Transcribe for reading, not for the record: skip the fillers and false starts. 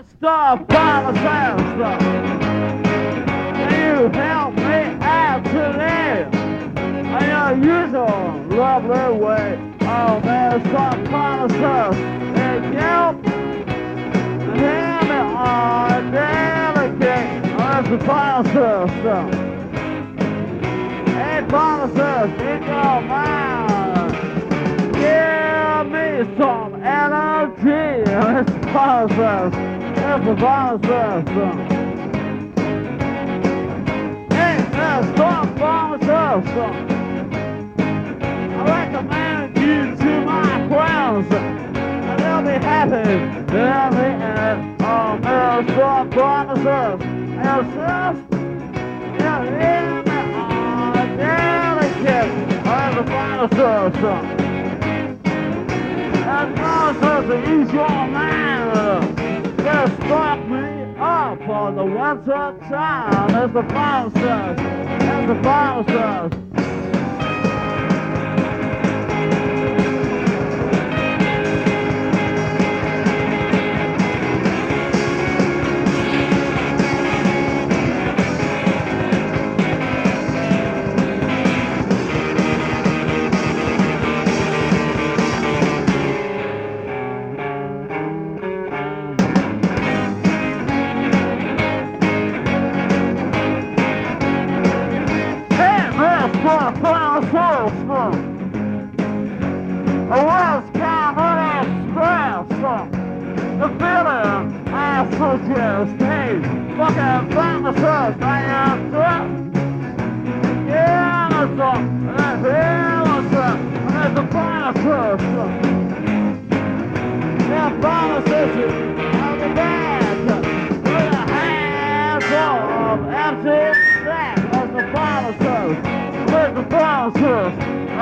Stop by myself. Can you help me out today? In your usual lovely way. Oh man, stop by myself. And help and hear me on delicate. That's the final stuff. Hey, by myself, in your mind. Give me some energy. That's the final stuff. That's the final stuff. Hey, that's stop by myself. I recommend you to my friends, and they'll be happy in the end. Oh, man, stop by myself. And just, yeah, hear me on delicate. That's the final stuff. And nonsense to use your man. Just stop me up for the winter time. That's the final stuff. That's the final stuff. The feeling I suggest, hey, fucking find myself, I am drunk. Yeah, that's all, yeah, what's up, that's the final stuff. Yeah, final session, I'll be back with a handful of empty stacks. That's the final stuff, that's the final stuff.